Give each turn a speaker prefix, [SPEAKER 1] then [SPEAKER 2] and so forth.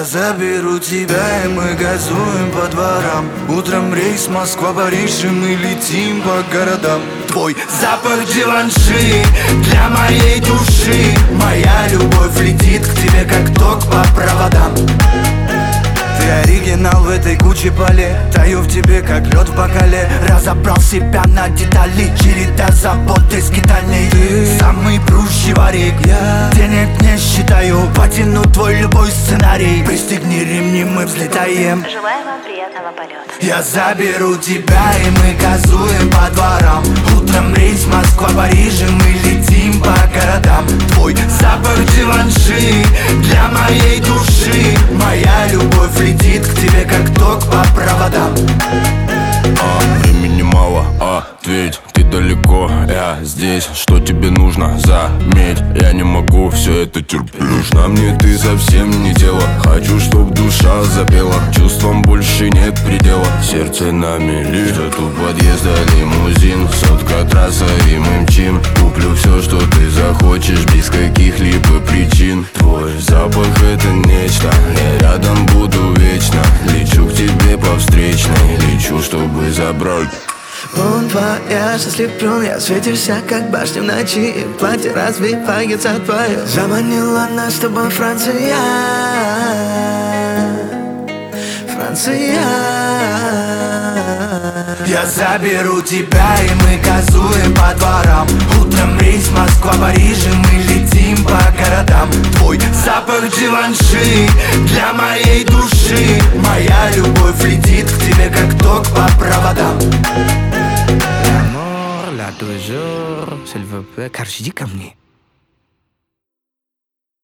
[SPEAKER 1] Я заберу тебя, и мы газуем по дворам. Утром рейс Москва-Париж, и мы летим по городам. Твой запах Givenchy для моей души. Моя любовь летит к тебе, как ток по проводам. Ты оригинал в этой куче полей. Таю в тебе, как лед в бокале. Разобрал себя на детали. Череда забот из скитальной. Ты самый прущий варик. Я денег не считаю. Потяну твой любой сценарий. Пристегни ремни, мы взлетаем.
[SPEAKER 2] Желаю вам приятного полета.
[SPEAKER 1] Я заберу тебя, и мы газуем по дворам. Утром рейс Москва-Париж, и мы летим по городам. Твой запах Givenchy для моей души. Моя любовь летит к тебе, как ток по проводам.
[SPEAKER 3] Времени мало, ответь, ты далеко, я здесь. Что тебе нужно, заметь, я не могу все это терпеть. Нужна мне ты совсем не тело. Хочу, чтоб душа запела. Чувствам больше нет предела. Сердце на мели. Ждет у подъезда лимузин. Сотка трасса и мы мчим. Куплю все, что ты захочешь, без каких-либо причин. Твой запах это нечто. Я рядом буду вечно. Лечу к тебе по встречной. Лечу, чтобы забрать.
[SPEAKER 4] Он твоя, ослеплен, я светишься, как башня в ночи. И платье развивается твое. Заманила нас с тобой Франция. Франция.
[SPEAKER 1] Я заберу тебя, и мы газуем по дворам. Утром рейс Москва-Париж, и мы летим по городам. Твой запах Givenchy для моей души. Моя любовь летит к тебе, как ток по проводам.
[SPEAKER 4] L'amour, la toujours, s'il vous plaît. Car je dis comme ni.